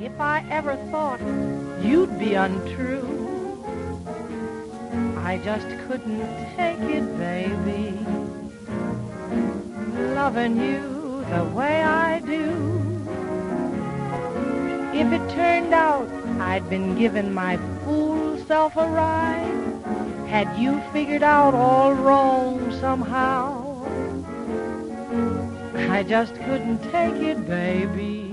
If I ever thought you'd be untrue, I just couldn't take it, baby, loving you the way I do. If it turned out I'd been giving my fool self a ride, had you figured out all wrong somehow, I just couldn't take it, baby,